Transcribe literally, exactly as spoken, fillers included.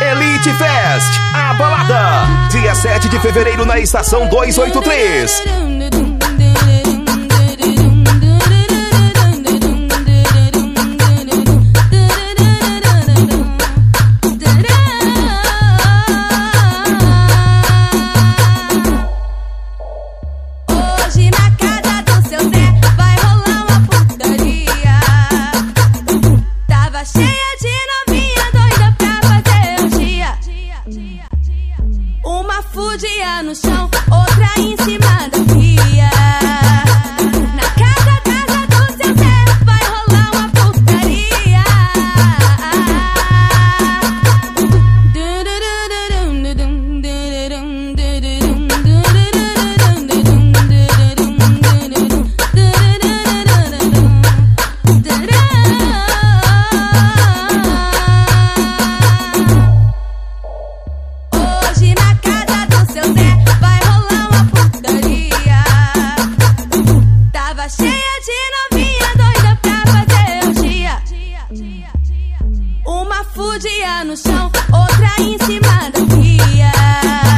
Elite Fest, a balada, dia sete de fevereiro na estação duzentos e oitenta e três. Hoje na casa do seu Zé vai rolar uma putaria. Tava cheia de novinha doida pra fazer um dia. Uma fudia no chão, outra em cima da pia. Na casa, casa do seu Zé vai rolar uma putaria. Hoje na casa do seu Zé vai rolar uma putaria. Tava cheia de novinha doida pra fazer um dia. Uma fudia no chão, outra em cima da pia.